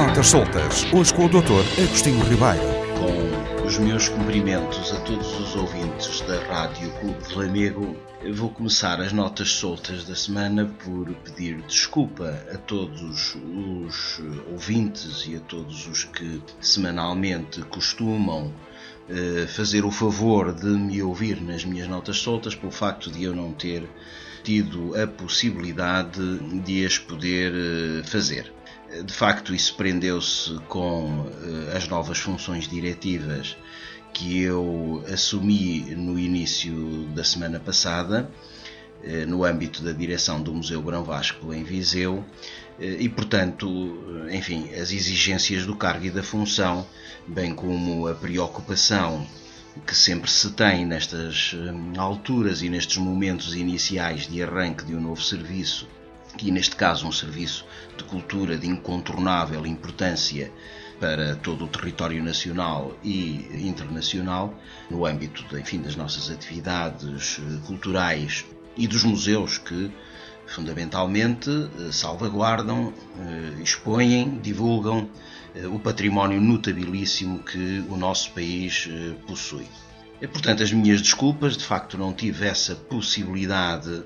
Notas Soltas, hoje com o Dr. Agostinho Ribeiro. Com os meus cumprimentos a todos os ouvintes da Rádio Clube de Lamego, eu vou começar as notas soltas da semana por pedir desculpa a todos os ouvintes e a todos os que semanalmente costumam fazer o favor de me ouvir nas minhas notas soltas pelo facto de eu não ter tido a possibilidade de as poder fazer. De facto, isso prendeu-se com as novas funções diretivas que eu assumi no início da semana passada, no âmbito da direção do Museu Grão Vasco em Viseu, e, portanto, enfim, as exigências do cargo e da função, bem como a preocupação que sempre se tem nestas alturas e nestes momentos iniciais de arranque de um novo serviço, e neste caso um serviço de cultura de incontornável importância para todo o território nacional e internacional, no âmbito, enfim, das nossas atividades culturais e dos museus que, fundamentalmente, salvaguardam, expõem, divulgam o património notabilíssimo que o nosso país possui. Portanto, as minhas desculpas, de facto não tive essa possibilidade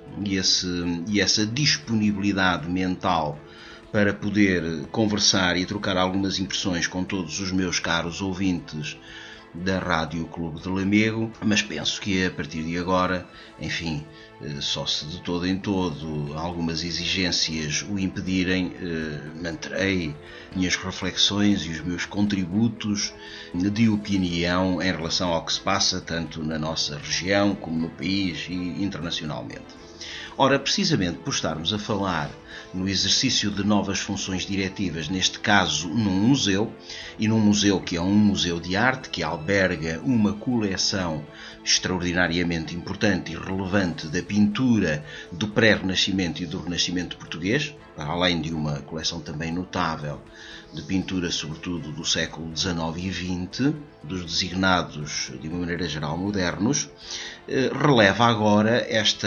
e essa disponibilidade mental para poder conversar e trocar algumas impressões com todos os meus caros ouvintes da Rádio Clube de Lamego, mas penso que a partir de agora, enfim, só se de todo em todo algumas exigências o impedirem, manterei minhas reflexões e os meus contributos de opinião em relação ao que se passa tanto na nossa região como no país e internacionalmente. Ora, precisamente por estarmos a falar no exercício de novas funções diretivas, neste caso num museu, e num museu que é um museu de arte, que alberga uma coleção extraordinariamente importante e relevante da pintura do pré-renascimento e do renascimento português, para além de uma coleção também notável de pintura, sobretudo do século XIX e XX, dos designados, de uma maneira geral, modernos, releva agora esta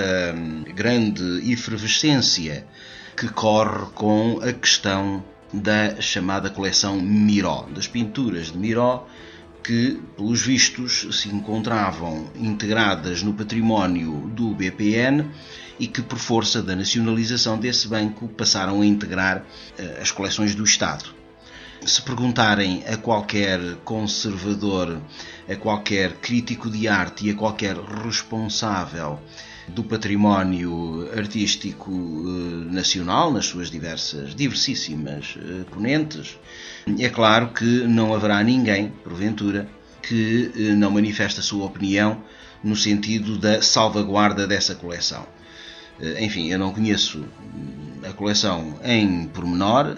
grande efervescência que corre com a questão da chamada coleção Miró, das pinturas de Miró, que, pelos vistos, se encontravam integradas no património do BPN e que, por força da nacionalização desse banco, passaram a integrar as coleções do Estado. Se perguntarem a qualquer conservador, a qualquer crítico de arte e a qualquer responsável do património artístico nacional, nas suas diversíssimas ponentes, é claro que não haverá ninguém, porventura, que não manifeste a sua opinião no sentido da salvaguarda dessa coleção. Enfim, eu não conheço a coleção em pormenor,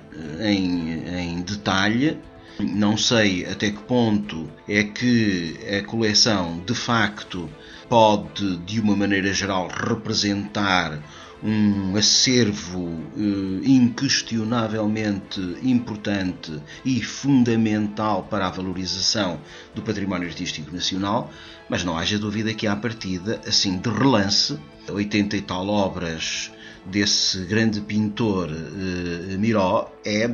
em detalhe, não sei até que ponto é que a coleção de facto pode, de uma maneira geral, representar um acervo inquestionavelmente importante e fundamental para a valorização do património artístico nacional, mas não haja dúvida que à partida, assim de relance, 80 e tal obras desse grande pintor Miró é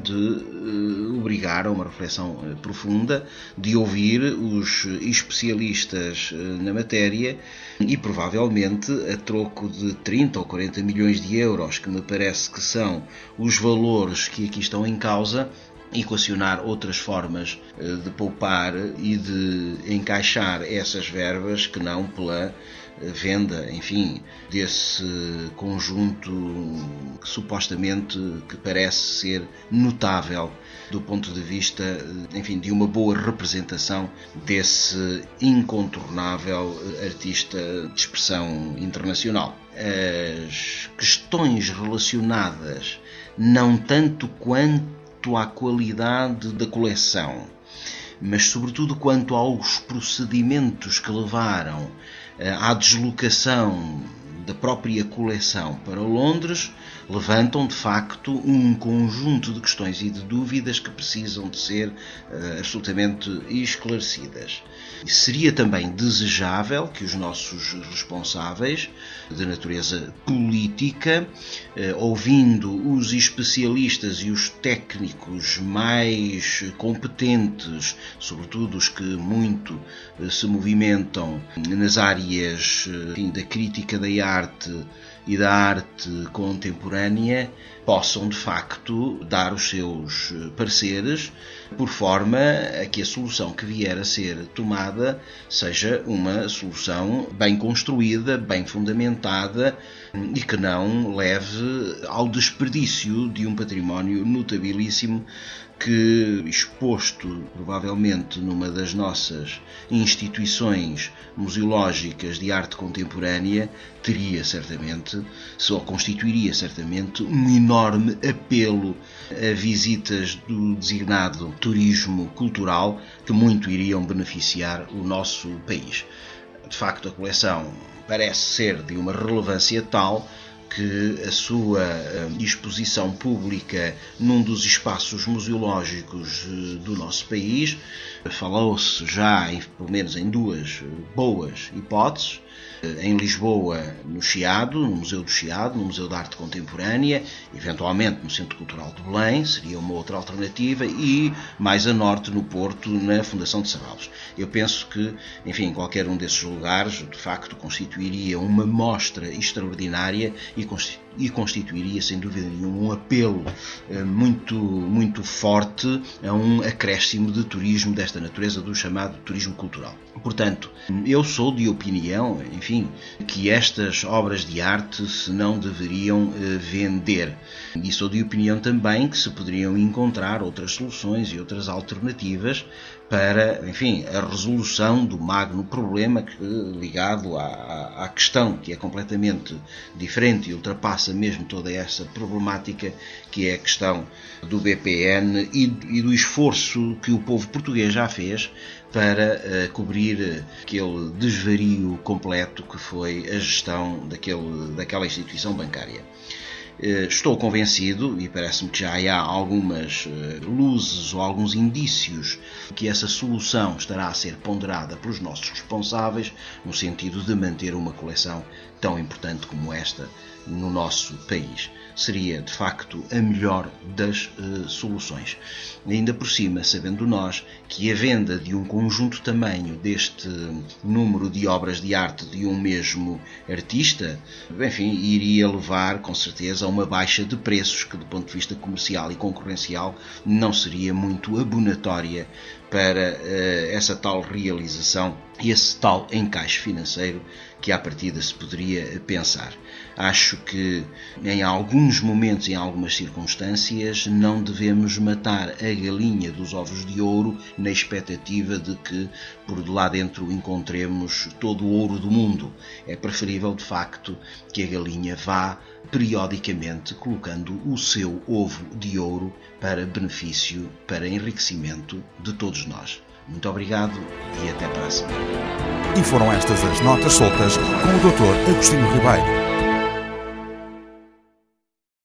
de obrigar a uma reflexão profunda, de ouvir os especialistas na matéria e provavelmente a troco de 30 ou 40 milhões de euros, que me parece que são os valores que aqui estão em causa, equacionar outras formas de poupar e de encaixar essas verbas que não pela venda, enfim, desse conjunto que supostamente que parece ser notável do ponto de vista, enfim, de uma boa representação desse incontornável artista de expressão internacional. As questões relacionadas não tanto quanto à qualidade da coleção, mas sobretudo quanto aos procedimentos que levaram à deslocação da própria coleção para Londres, levantam de facto um conjunto de questões e de dúvidas que precisam de ser absolutamente esclarecidas. Seria também desejável que os nossos responsáveis de natureza política, ouvindo os especialistas e os técnicos mais competentes, sobretudo os que muito se movimentam nas áreas da crítica da arte e da arte contemporânea, possam de facto dar os seus pareceres por forma a que a solução que vier a ser tomada seja uma solução bem construída, bem fundamentada e que não leve ao desperdício de um património notabilíssimo que, exposto provavelmente numa das nossas instituições museológicas de arte contemporânea, teria certamente, ou constituiria certamente, um enorme apelo a visitas do designado turismo cultural que muito iriam beneficiar o nosso país. De facto, a coleção parece ser de uma relevância tal que a sua exposição pública num dos espaços museológicos do nosso país, falou-se já, pelo menos em duas boas hipóteses, em Lisboa, no Chiado, no Museu do Chiado, no Museu de Arte Contemporânea, eventualmente no Centro Cultural de Belém, seria uma outra alternativa, e mais a norte, no Porto, na Fundação de Serralves. Eu penso que, enfim, em qualquer um desses lugares, de facto, constituiria uma mostra extraordinária e constituiria, sem dúvida nenhuma, um apelo muito forte a um acréscimo de turismo desta natureza, do chamado turismo cultural. Portanto, eu sou de opinião, enfim, que estas obras de arte se não deveriam vender. E sou de opinião também que se poderiam encontrar outras soluções e outras alternativas para, enfim, a resolução do magno problema ligado à questão que é completamente diferente e ultrapassa mesmo toda essa problemática, que é a questão do BPN e do esforço que o povo português já fez para cobrir aquele desvario completo que foi a gestão daquela instituição bancária. Estou convencido, e parece-me que já há algumas luzes ou alguns indícios que essa solução estará a ser ponderada pelos nossos responsáveis no sentido de manter uma coleção tão importante como esta no nosso país. Seria, de facto, a melhor das soluções. Ainda por cima, sabendo nós que a venda de um conjunto tamanho deste número de obras de arte de um mesmo artista, enfim, iria levar, com certeza, a uma baixa de preços que, do ponto de vista comercial e concorrencial, não seria muito abonatória para essa tal realização e esse tal encaixe financeiro que à partida se poderia pensar. Acho que em alguns momentos, em algumas circunstâncias, não devemos matar a galinha dos ovos de ouro na expectativa de que por lá dentro encontremos todo o ouro do mundo. É preferível, de facto, que a galinha vá periodicamente colocando o seu ovo de ouro para benefício, para enriquecimento de todos nós. Muito obrigado e até para a semana. E foram estas as notas soltas com o Dr. Agostinho Ribeiro.